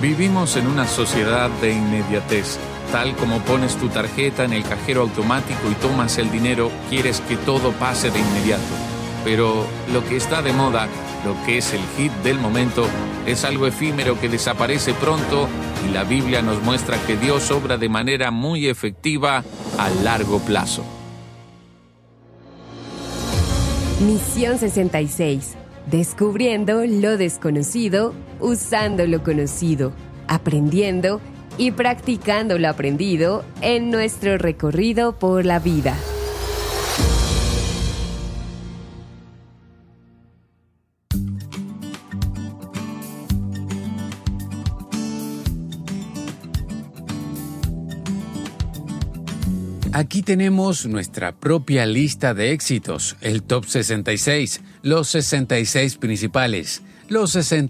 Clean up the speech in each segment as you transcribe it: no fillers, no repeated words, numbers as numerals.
Vivimos en una sociedad de inmediatez. Tal como pones tu tarjeta en el cajero automático y tomas el dinero, quieres que todo pase de inmediato. Pero lo que está de moda, lo que es el hit del momento, es algo efímero que desaparece pronto, y la Biblia nos muestra que Dios obra de manera muy efectiva a largo plazo. Misión 66. Descubriendo lo desconocido, usando lo conocido, aprendiendo y practicando lo aprendido en nuestro recorrido por la vida. Aquí tenemos nuestra propia lista de éxitos, el Top 66, los 66 principales, los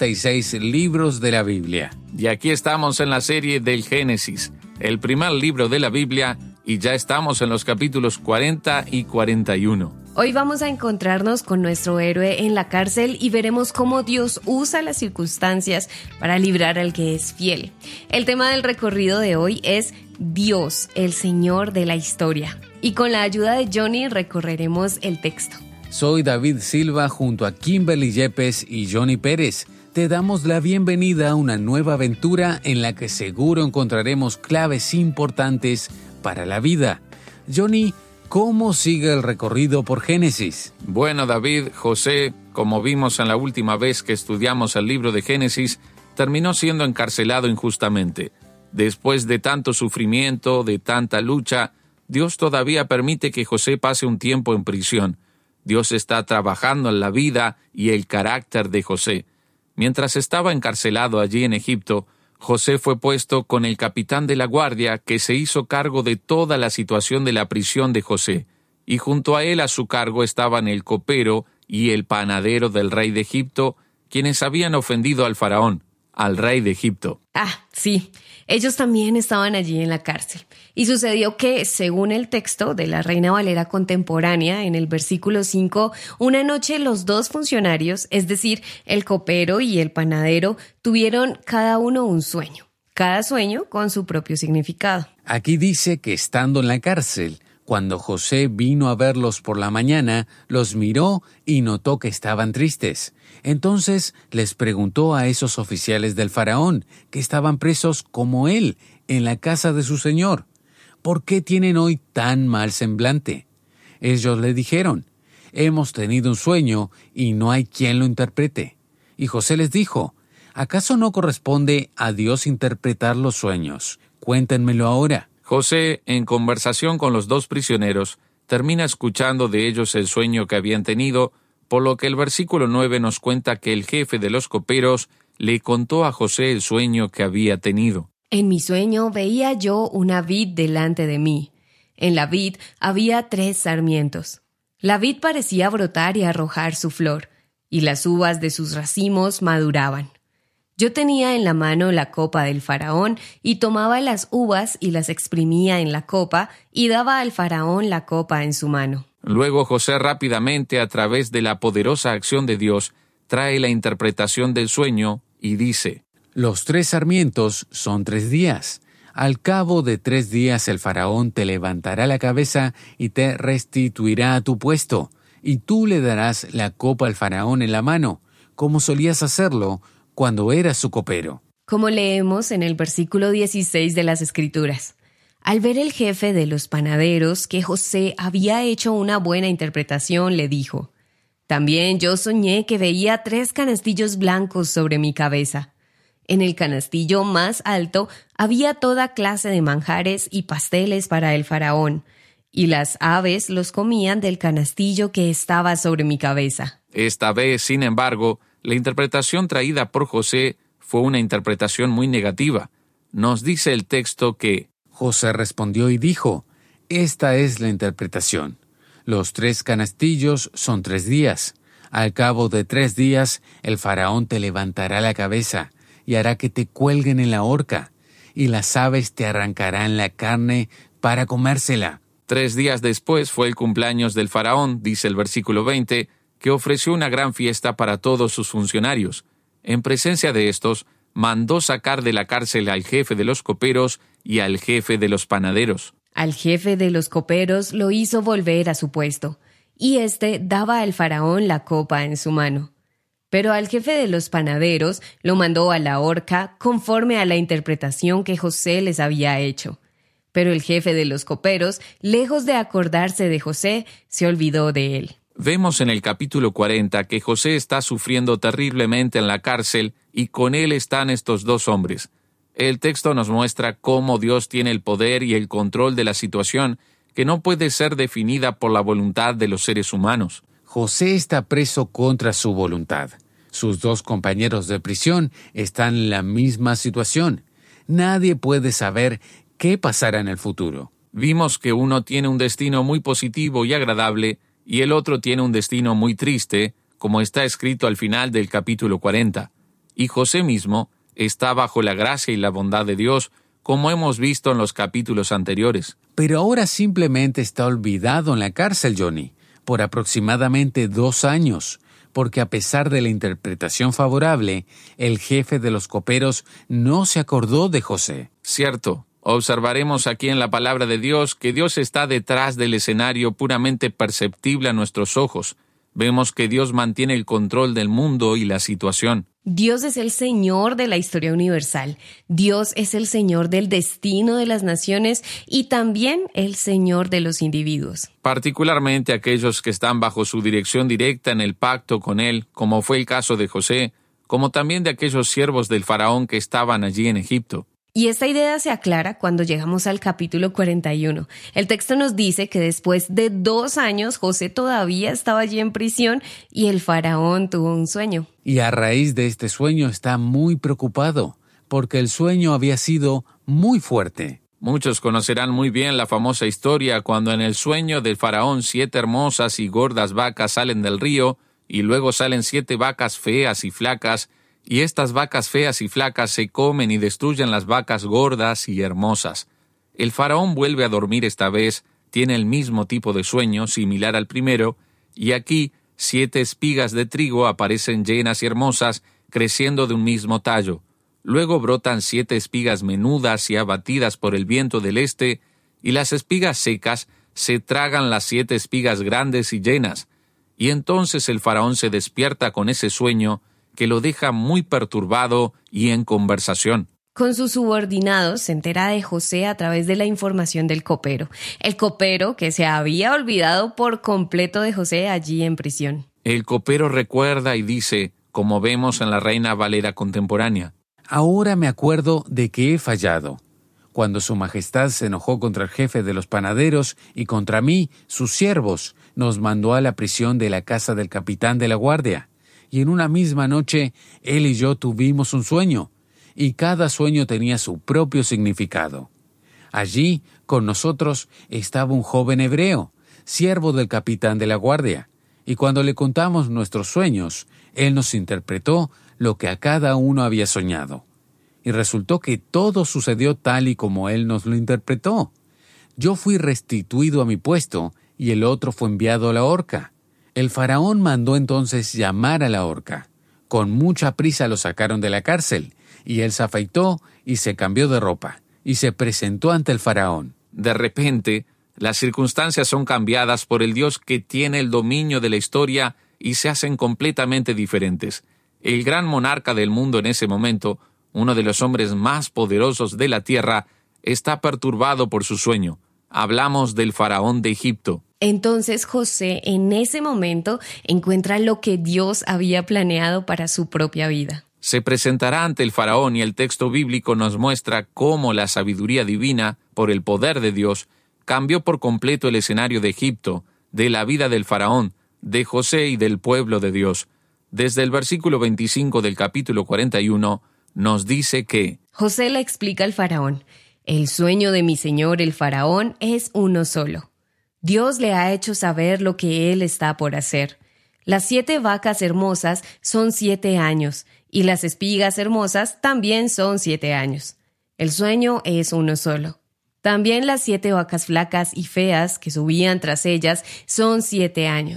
66 libros de la Biblia. Y aquí estamos en la serie del Génesis, el primer libro de la Biblia, y ya estamos en los capítulos 40 y 41. Hoy vamos a encontrarnos con nuestro héroe en la cárcel y veremos cómo Dios usa las circunstancias para librar al que es fiel. El tema del recorrido de hoy es Dios, el Señor de la historia. Y con la ayuda de Johnny recorreremos el texto. Soy David Silva junto a Kimberly Yepes y Johnny Pérez. Te damos la bienvenida a una nueva aventura en la que seguro encontraremos claves importantes para la vida. Johnny, ¿cómo sigue el recorrido por Génesis? Bueno, David, José, como vimos en la última vez que estudiamos el libro de Génesis, terminó siendo encarcelado injustamente. Después de tanto sufrimiento, de tanta lucha, Dios todavía permite que José pase un tiempo en prisión. Dios está trabajando en la vida y el carácter de José. Mientras estaba encarcelado allí en Egipto, José fue puesto con el capitán de la guardia, que se hizo cargo de toda la situación de la prisión de José. Y junto a él a su cargo estaban el copero y el panadero del rey de Egipto, quienes habían ofendido al faraón, al rey de Egipto. Sí, ellos también estaban allí en la cárcel. Y sucedió que, según el texto de la Reina Valera contemporánea, en el versículo 5, una noche los dos funcionarios, es decir, el copero y el panadero, tuvieron cada uno un sueño, cada sueño con su propio significado. Aquí dice que estando en la cárcel, cuando José vino a verlos por la mañana, los miró y notó que estaban tristes. Entonces les preguntó a esos oficiales del faraón, que estaban presos como él, en la casa de su señor, ¿por qué tienen hoy tan mal semblante? Ellos le dijeron, hemos tenido un sueño y no hay quien lo interprete. Y José les dijo, ¿acaso no corresponde a Dios interpretar los sueños? Cuéntenmelo ahora. José, en conversación con los dos prisioneros, termina escuchando de ellos el sueño que habían tenido, por lo que el versículo 9 nos cuenta que el jefe de los coperos le contó a José el sueño que había tenido. En mi sueño veía yo una vid delante de mí. En la vid había 3 sarmientos. La vid parecía brotar y arrojar su flor, y las uvas de sus racimos maduraban. Yo tenía en la mano la copa del faraón y tomaba las uvas y las exprimía en la copa y daba al faraón la copa en su mano. Luego José rápidamente, a través de la poderosa acción de Dios, trae la interpretación del sueño y dice: Los 3 sarmientos son 3 días. Al cabo de 3 días el faraón te levantará la cabeza y te restituirá a tu puesto, y tú le darás la copa al faraón en la mano, como solías hacerlo cuando eras su copero. Como leemos en el versículo 16 de las Escrituras. Al ver el jefe de los panaderos que José había hecho una buena interpretación, le dijo: También yo soñé que veía 3 canastillos blancos sobre mi cabeza. En el canastillo más alto había toda clase de manjares y pasteles para el faraón, y las aves los comían del canastillo que estaba sobre mi cabeza. Esta vez, sin embargo, la interpretación traída por José fue una interpretación muy negativa. Nos dice el texto que José respondió y dijo: Esta es la interpretación. Los 3 canastillos son 3 días. Al cabo de 3 días, el faraón te levantará la cabeza y hará que te cuelguen en la horca, y las aves te arrancarán la carne para comérsela. 3 días después fue el cumpleaños del faraón, dice el versículo 20, que ofreció una gran fiesta para todos sus funcionarios. En presencia de estos, mandó sacar de la cárcel al jefe de los coperos y al jefe de los panaderos. Al jefe de los coperos lo hizo volver a su puesto, y éste daba al faraón la copa en su mano. Pero al jefe de los panaderos lo mandó a la horca conforme a la interpretación que José les había hecho. Pero el jefe de los coperos, lejos de acordarse de José, se olvidó de él. Vemos en el capítulo 40 que José está sufriendo terriblemente en la cárcel y con él están estos dos hombres. El texto nos muestra cómo Dios tiene el poder y el control de la situación que no puede ser definida por la voluntad de los seres humanos. José está preso contra su voluntad. Sus dos compañeros de prisión están en la misma situación. Nadie puede saber qué pasará en el futuro. Vimos que uno tiene un destino muy positivo y agradable y el otro tiene un destino muy triste, como está escrito al final del capítulo 40. Y José mismo está bajo la gracia y la bondad de Dios, como hemos visto en los capítulos anteriores. Pero ahora simplemente está olvidado en la cárcel, Johnny, por aproximadamente 2 años, porque a pesar de la interpretación favorable, el jefe de los coperos no se acordó de José. Cierto. Observaremos aquí en la palabra de Dios que Dios está detrás del escenario puramente perceptible a nuestros ojos. Vemos que Dios mantiene el control del mundo y la situación. Dios es el Señor de la historia universal. Dios es el Señor del destino de las naciones y también el Señor de los individuos. Particularmente aquellos que están bajo su dirección directa en el pacto con Él, como fue el caso de José, como también de aquellos siervos del faraón que estaban allí en Egipto. Y esta idea se aclara cuando llegamos al capítulo 41. El texto nos dice que después de 2 años José todavía estaba allí en prisión y el faraón tuvo un sueño. Y a raíz de este sueño está muy preocupado, porque el sueño había sido muy fuerte. Muchos conocerán muy bien la famosa historia cuando en el sueño del faraón 7 hermosas y gordas vacas salen del río y luego salen 7 vacas feas y flacas, y estas vacas feas y flacas se comen y destruyen las vacas gordas y hermosas. El faraón vuelve a dormir esta vez, tiene el mismo tipo de sueño, similar al primero, y aquí 7 espigas de trigo aparecen llenas y hermosas, creciendo de un mismo tallo. Luego brotan 7 espigas menudas y abatidas por el viento del este, y las espigas secas se tragan las 7 espigas grandes y llenas. Y entonces el faraón se despierta con ese sueño, que lo deja muy perturbado y en conversación. Con sus subordinados se entera de José a través de la información del copero. El copero que se había olvidado por completo de José allí en prisión. El copero recuerda y dice, como vemos en la Reina Valera contemporánea: Ahora me acuerdo de que he fallado. Cuando su majestad se enojó contra el jefe de los panaderos y contra mí, sus siervos, nos mandó a la prisión de la casa del capitán de la guardia. Y en una misma noche, él y yo tuvimos un sueño, y cada sueño tenía su propio significado. Allí, con nosotros, estaba un joven hebreo, siervo del capitán de la guardia, y cuando le contamos nuestros sueños, él nos interpretó lo que a cada uno había soñado. Y resultó que todo sucedió tal y como él nos lo interpretó. Yo fui restituido a mi puesto, y el otro fue enviado a la horca. El faraón mandó entonces llamar a la horca. Con mucha prisa lo sacaron de la cárcel, y él se afeitó y se cambió de ropa, y se presentó ante el faraón. De repente, las circunstancias son cambiadas por el Dios que tiene el dominio de la historia y se hacen completamente diferentes. El gran monarca del mundo en ese momento, uno de los hombres más poderosos de la tierra, está perturbado por su sueño. Hablamos del faraón de Egipto. Entonces José en ese momento encuentra lo que Dios había planeado para su propia vida. Se presentará ante el faraón y el texto bíblico nos muestra cómo la sabiduría divina, por el poder de Dios, cambió por completo el escenario de Egipto, de la vida del faraón, de José y del pueblo de Dios. Desde el versículo 25 del capítulo 41 nos dice que José le explica al faraón: el sueño de mi señor el faraón es uno solo. Dios le ha hecho saber lo que él está por hacer. Las 7 vacas hermosas son 7 años, y las espigas hermosas también son 7 años. El sueño es uno solo. También las 7 vacas flacas y feas que subían tras ellas son 7 años,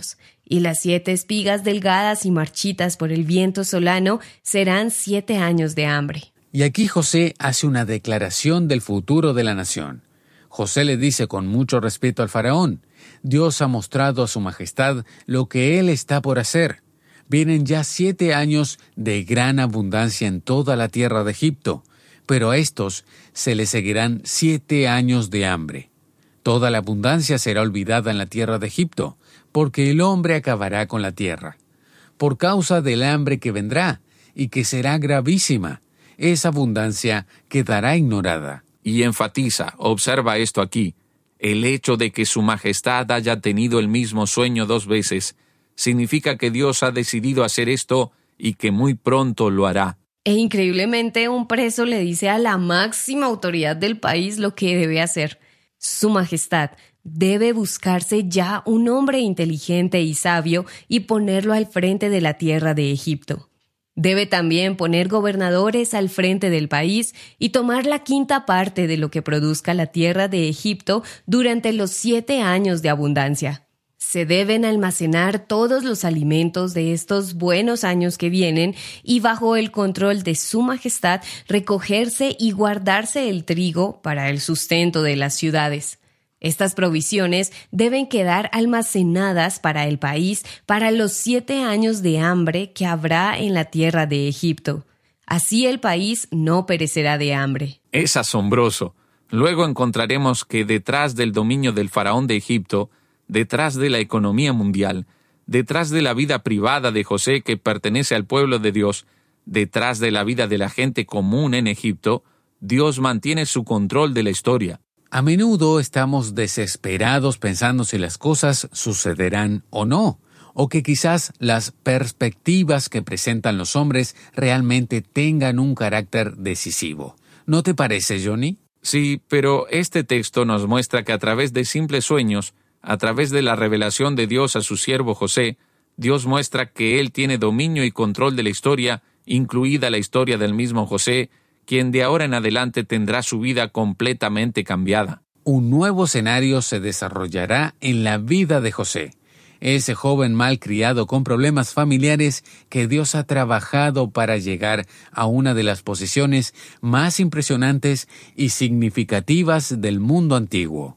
y las 7 espigas delgadas y marchitas por el viento solano serán 7 años de hambre. Y aquí José hace una declaración del futuro de la nación. José le dice con mucho respeto al faraón: Dios ha mostrado a su majestad lo que él está por hacer. Vienen ya 7 años de gran abundancia en toda la tierra de Egipto, pero a estos se les seguirán 7 años de hambre. Toda la abundancia será olvidada en la tierra de Egipto, porque el hombre acabará con la tierra. Por causa del hambre que vendrá, y que será gravísima, esa abundancia quedará ignorada. Y enfatiza, observa esto aquí, el hecho de que su majestad haya tenido el mismo sueño 2 veces, significa que Dios ha decidido hacer esto y que muy pronto lo hará. E increíblemente un preso le dice a la máxima autoridad del país lo que debe hacer. Su majestad, debe buscarse ya un hombre inteligente y sabio y ponerlo al frente de la tierra de Egipto. Debe también poner gobernadores al frente del país y tomar la 5ª parte de lo que produzca la tierra de Egipto durante los 7 años de abundancia. Se deben almacenar todos los alimentos de estos buenos años que vienen y bajo el control de su majestad recogerse y guardarse el trigo para el sustento de las ciudades. Estas provisiones deben quedar almacenadas para el país para los 7 años de hambre que habrá en la tierra de Egipto. Así el país no perecerá de hambre. Es asombroso. Luego encontraremos que detrás del dominio del faraón de Egipto, detrás de la economía mundial, detrás de la vida privada de José que pertenece al pueblo de Dios, detrás de la vida de la gente común en Egipto, Dios mantiene su control de la historia. A menudo estamos desesperados pensando si las cosas sucederán o no, o que quizás las perspectivas que presentan los hombres realmente tengan un carácter decisivo. ¿No te parece, Johnny? Sí, pero este texto nos muestra que a través de simples sueños, a través de la revelación de Dios a su siervo José, Dios muestra que Él tiene dominio y control de la historia, incluida la historia del mismo José, quien de ahora en adelante tendrá su vida completamente cambiada. Un nuevo escenario se desarrollará en la vida de José, ese joven mal criado con problemas familiares que Dios ha trabajado para llegar a una de las posiciones más impresionantes y significativas del mundo antiguo.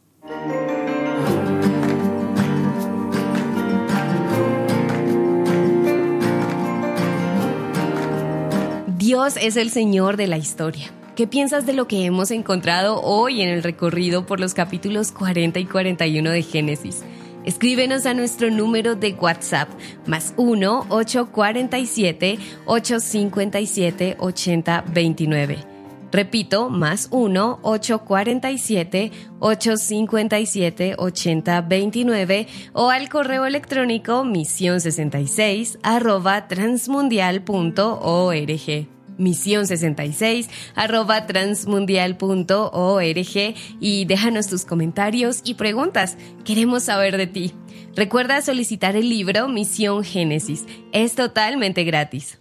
Dios es el Señor de la historia. ¿Qué piensas de lo que hemos encontrado hoy en el recorrido por los capítulos 40 y 41 de Génesis? Escríbenos a nuestro número de WhatsApp, +1 847 857 8029. Repito, +1 847 857 8029 o al correo electrónico mision66@transmundial.org. mision66@transmundial.org y déjanos tus comentarios y preguntas. Queremos saber de ti. Recuerda solicitar el libro Misión Génesis. Es totalmente gratis.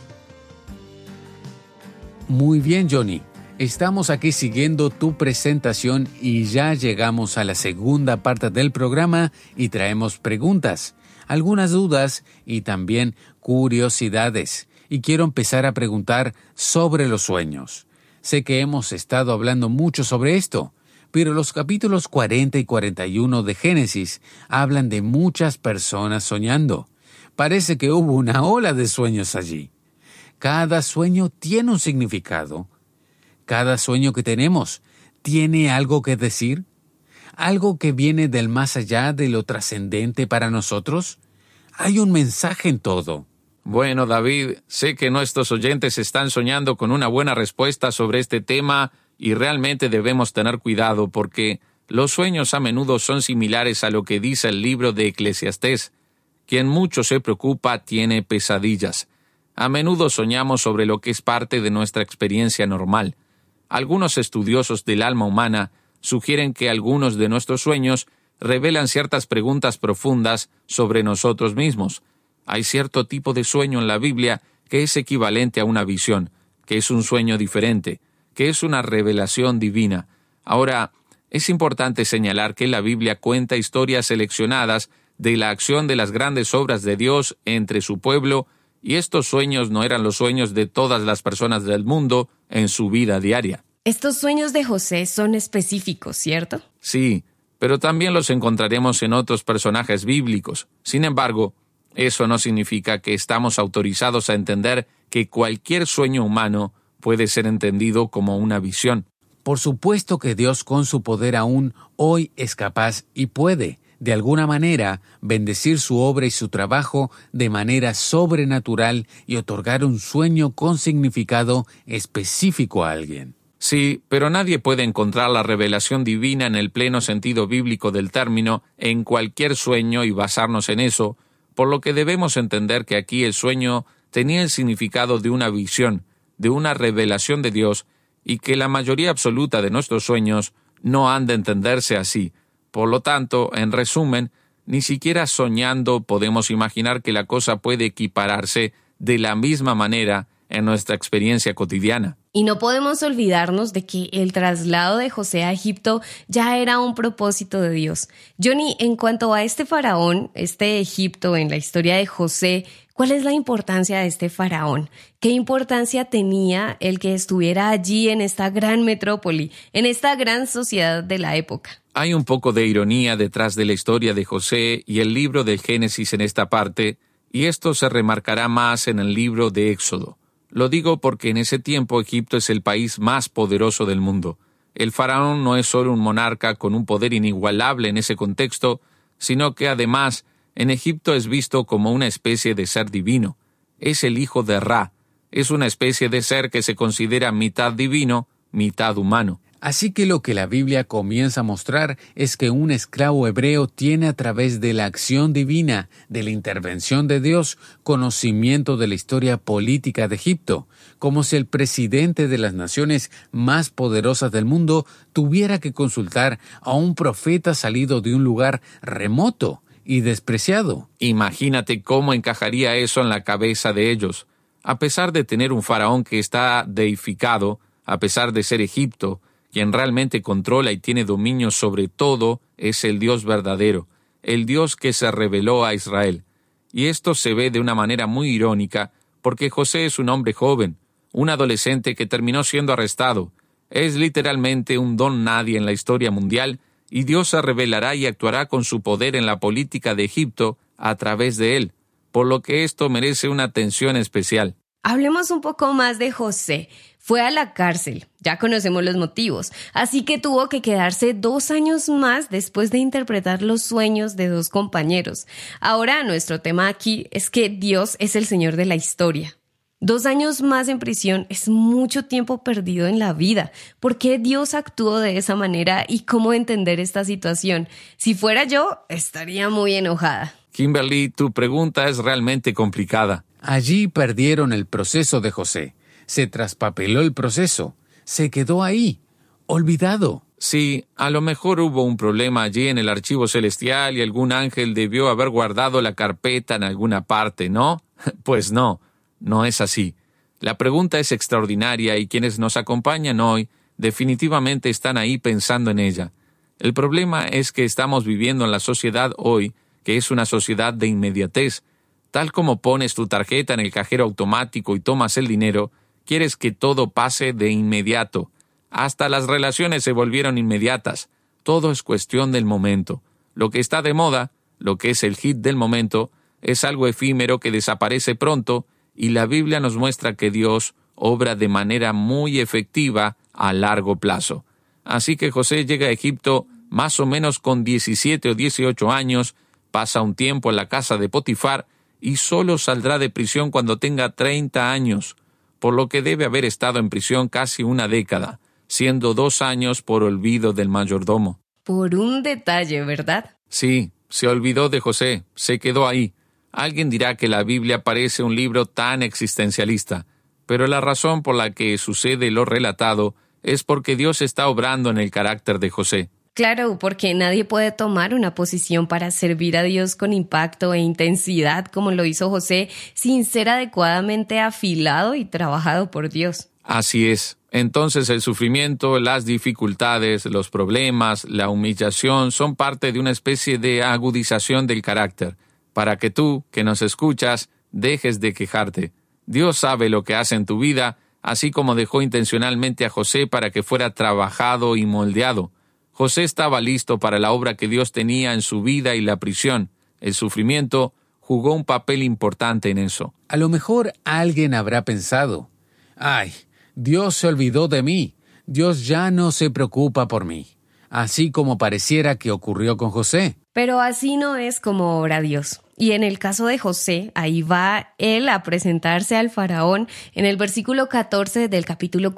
Muy bien, Johnny. Estamos aquí siguiendo tu presentación y ya llegamos a la segunda parte del programa y traemos preguntas, algunas dudas y también curiosidades. Y quiero empezar a preguntar sobre los sueños. Sé que hemos estado hablando mucho sobre esto, pero los capítulos 40 y 41 de Génesis hablan de muchas personas soñando. Parece que hubo una ola de sueños allí. Cada sueño tiene un significado. Cada sueño que tenemos tiene algo que decir. ¿Algo que viene del más allá de lo trascendente para nosotros? Hay un mensaje en todo. Bueno, David, sé que nuestros oyentes están soñando con una buena respuesta sobre este tema y realmente debemos tener cuidado porque los sueños a menudo son similares a lo que dice el libro de Eclesiastés. Quien mucho se preocupa tiene pesadillas. A menudo soñamos sobre lo que es parte de nuestra experiencia normal. Algunos estudiosos del alma humana sugieren que algunos de nuestros sueños revelan ciertas preguntas profundas sobre nosotros mismos. Hay cierto tipo de sueño en la Biblia que es equivalente a una visión, que es un sueño diferente, que es una revelación divina. Ahora, es importante señalar que la Biblia cuenta historias seleccionadas de la acción de las grandes obras de Dios entre su pueblo, y estos sueños no eran los sueños de todas las personas del mundo en su vida diaria. Estos sueños de José son específicos, ¿cierto? Sí, pero también los encontraremos en otros personajes bíblicos. Sin embargo, eso no significa que estamos autorizados a entender que cualquier sueño humano puede ser entendido como una visión. Por supuesto que Dios con su poder aún hoy es capaz y puede, de alguna manera, bendecir su obra y su trabajo de manera sobrenatural y otorgar un sueño con significado específico a alguien. Sí, pero nadie puede encontrar la revelación divina en el pleno sentido bíblico del término en cualquier sueño y basarnos en eso, por lo que debemos entender que aquí el sueño tenía el significado de una visión, de una revelación de Dios, y que la mayoría absoluta de nuestros sueños no han de entenderse así. Por lo tanto, en resumen, ni siquiera soñando podemos imaginar que la cosa puede equipararse de la misma manera en nuestra experiencia cotidiana. Y no podemos olvidarnos de que el traslado de José a Egipto ya era un propósito de Dios. Johnny, en cuanto a este faraón, este Egipto en la historia de José, ¿cuál es la importancia de este faraón? ¿Qué importancia tenía el que estuviera allí en esta gran metrópoli, en esta gran sociedad de la época? Hay un poco de ironía detrás de la historia de José y el libro del Génesis en esta parte, y esto se remarcará más en el libro de Éxodo. Lo digo porque en ese tiempo Egipto es el país más poderoso del mundo. El faraón no es solo un monarca con un poder inigualable en ese contexto, sino que además en Egipto es visto como una especie de ser divino. Es el hijo de Ra. Es una especie de ser que se considera mitad divino, mitad humano. Así que lo que la Biblia comienza a mostrar es que un esclavo hebreo tiene a través de la acción divina, de la intervención de Dios, conocimiento de la historia política de Egipto, como si el presidente de las naciones más poderosas del mundo tuviera que consultar a un profeta salido de un lugar remoto y despreciado. Imagínate cómo encajaría eso en la cabeza de ellos. A pesar de tener un faraón que está deificado, a pesar de ser Egipto, quien realmente controla y tiene dominio sobre todo es el Dios verdadero, el Dios que se reveló a Israel. Y esto se ve de una manera muy irónica, porque José es un hombre joven, un adolescente que terminó siendo arrestado. Es literalmente un don nadie en la historia mundial, y Dios se revelará y actuará con su poder en la política de Egipto a través de él, por lo que esto merece una atención especial. Hablemos un poco más de José. Fue a la cárcel, ya conocemos los motivos, así que tuvo que quedarse 2 años más después de interpretar los sueños de 2 compañeros. Ahora, nuestro tema aquí es que Dios es el Señor de la historia. 2 años más en prisión es mucho tiempo perdido en la vida. ¿Por qué Dios actuó de esa manera y cómo entender esta situación? Si fuera yo, estaría muy enojada. Kimberly, tu pregunta es realmente complicada. Allí perdieron el proceso de José. Se traspapeló el proceso. Se quedó ahí, olvidado. Sí, a lo mejor hubo un problema allí en el archivo celestial y algún ángel debió haber guardado la carpeta en alguna parte, ¿no? Pues no, no es así. La pregunta es extraordinaria y quienes nos acompañan hoy definitivamente están ahí pensando en ella. El problema es que estamos viviendo en la sociedad hoy, que es una sociedad de inmediatez. Tal como pones tu tarjeta en el cajero automático y tomas el dinero, quieres que todo pase de inmediato. Hasta las relaciones se volvieron inmediatas. Todo es cuestión del momento. Lo que está de moda, lo que es el hit del momento, es algo efímero que desaparece pronto, y la Biblia nos muestra que Dios obra de manera muy efectiva a largo plazo. Así que José llega a Egipto más o menos con 17 o 18 años, pasa un tiempo en la casa de Potifar y solo saldrá de prisión cuando tenga 30 años, por lo que debe haber estado en prisión casi una década, siendo 2 años por olvido del mayordomo. Por un detalle, ¿verdad? Sí, se olvidó de José, se quedó ahí. Alguien dirá que la Biblia parece un libro tan existencialista, pero la razón por la que sucede lo relatado es porque Dios está obrando en el carácter de José. Claro, porque nadie puede tomar una posición para servir a Dios con impacto e intensidad como lo hizo José sin ser adecuadamente afilado y trabajado por Dios. Así es, Entonces el sufrimiento, las dificultades, los problemas, la humillación son parte de una especie de agudización del carácter, para que tú, que nos escuchas, dejes de quejarte. Dios sabe lo que hace en tu vida, así como dejó intencionalmente a José para que fuera trabajado y moldeado. José estaba listo para la obra que Dios tenía en su vida y la prisión. El sufrimiento jugó un papel importante en eso. A lo mejor alguien habrá pensado, ¡ay! Dios se olvidó de mí. Dios ya no se preocupa por mí. Así como pareciera que ocurrió con José. Pero así no es como obra Dios. Y en el caso de José, ahí va él a presentarse al faraón en el versículo 14 del capítulo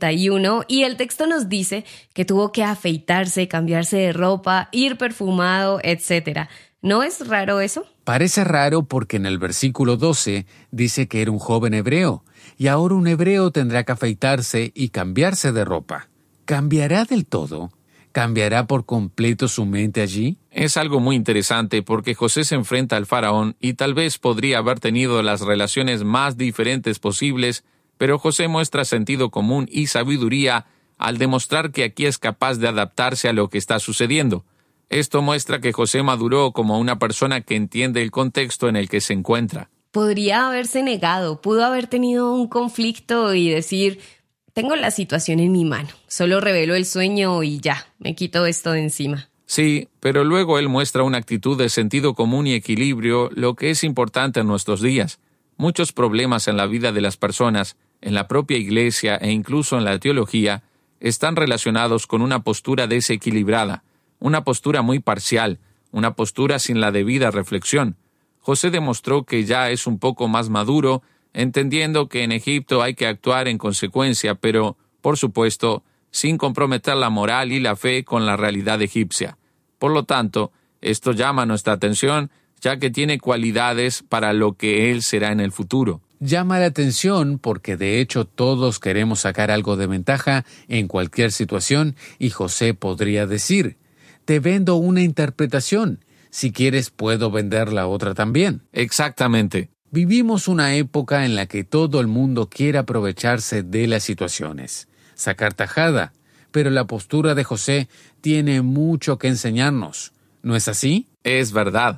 41, y el texto nos dice que tuvo que afeitarse, cambiarse de ropa, ir perfumado, etc. ¿No es raro eso? Parece raro porque en el versículo 12 dice que era un joven hebreo, y ahora un hebreo tendrá que afeitarse y cambiarse de ropa. ¿Cambiará del todo? ¿Cambiará por completo su mente allí? Es algo muy interesante porque José se enfrenta al faraón y tal vez podría haber tenido las relaciones más diferentes posibles, pero José muestra sentido común y sabiduría al demostrar que aquí es capaz de adaptarse a lo que está sucediendo. Esto muestra que José maduró como una persona que entiende el contexto en el que se encuentra. Podría haberse negado, pudo haber tenido un conflicto y decir: tengo la situación en mi mano, solo revelo el sueño y ya, me quito esto de encima. Sí, pero luego él muestra una actitud de sentido común y equilibrio, lo que es importante en nuestros días. Muchos problemas en la vida de las personas, en la propia iglesia e incluso en la teología, están relacionados con una postura desequilibrada, una postura muy parcial, una postura sin la debida reflexión. José demostró que ya es un poco más maduro, entendiendo que en Egipto hay que actuar en consecuencia, pero, por supuesto, sin comprometer la moral y la fe con la realidad egipcia. Por lo tanto, esto llama nuestra atención, ya que tiene cualidades para lo que él será en el futuro. Llama la atención porque de hecho todos queremos sacar algo de ventaja en cualquier situación, y José podría decir: te vendo una interpretación, si quieres puedo vender la otra también. Exactamente. Vivimos una época en la que todo el mundo quiere aprovecharse de las situaciones, sacar tajada, pero la postura de José tiene mucho que enseñarnos. ¿No es así? Es verdad.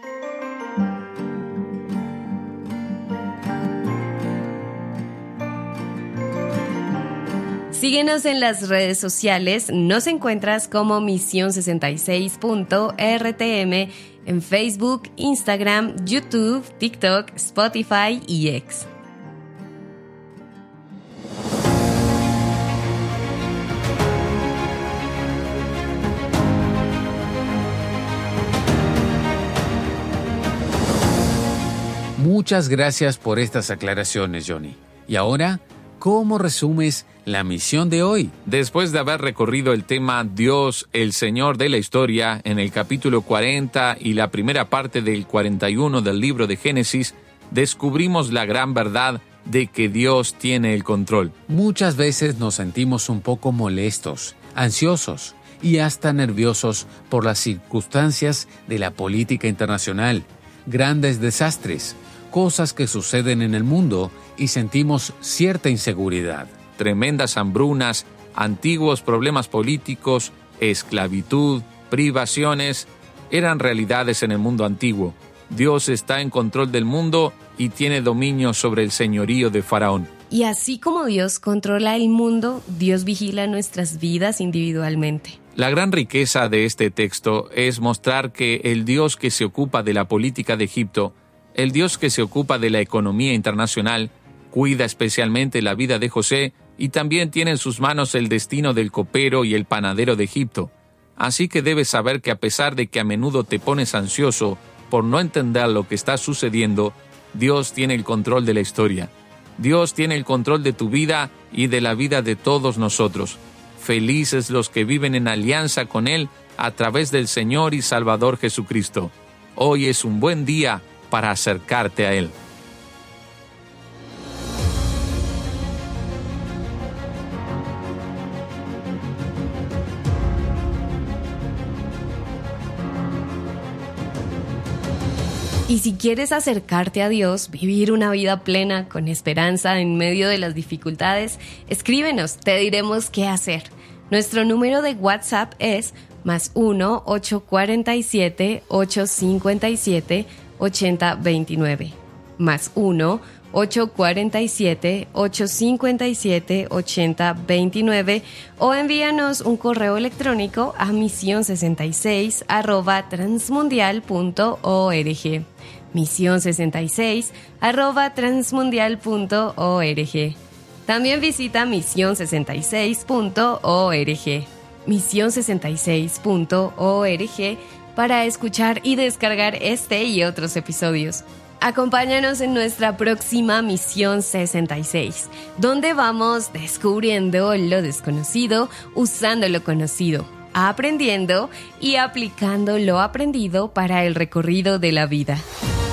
Síguenos en las redes sociales, nos encuentras como Misión66.rtm en Facebook, Instagram, YouTube, TikTok, Spotify y X. Muchas gracias por estas aclaraciones, Johnny. Y ahora, ¿cómo resumes la misión de hoy? Después de haber recorrido el tema Dios, el Señor de la historia, en el capítulo 40 y la primera parte del 41 del libro de Génesis, descubrimos la gran verdad de que Dios tiene el control. Muchas veces nos sentimos un poco molestos, ansiosos y hasta nerviosos por las circunstancias de la política internacional, grandes desastres, cosas que suceden en el mundo, y sentimos cierta inseguridad. Tremendas hambrunas, antiguos problemas políticos, esclavitud, privaciones, eran realidades en el mundo antiguo. Dios está en control del mundo y tiene dominio sobre el señorío de Faraón. Y así como Dios controla el mundo, Dios vigila nuestras vidas individualmente. La gran riqueza de este texto es mostrar que el Dios que se ocupa de la política de Egipto, el Dios que se ocupa de la economía internacional, cuida especialmente la vida de José y también tiene en sus manos el destino del copero y el panadero de Egipto. Así que debes saber que a pesar de que a menudo te pones ansioso por no entender lo que está sucediendo, Dios tiene el control de la historia. Dios tiene el control de tu vida y de la vida de todos nosotros. Felices los que viven en alianza con Él a través del Señor y Salvador Jesucristo. Hoy es un buen día para acercarte a Él. Y si quieres acercarte a Dios, vivir una vida plena con esperanza en medio de las dificultades, escríbenos, te diremos qué hacer. Nuestro número de WhatsApp es +1 847 857 8029. +1 847 857 8029 o envíanos un correo electrónico a mision66@transmundial.org. mision66@transmundial.org. También visita mision66.org. mision66.org para escuchar y descargar este y otros episodios. Acompáñanos en nuestra próxima Misión 66, donde vamos descubriendo lo desconocido, usando lo conocido, aprendiendo y aplicando lo aprendido para el recorrido de la vida.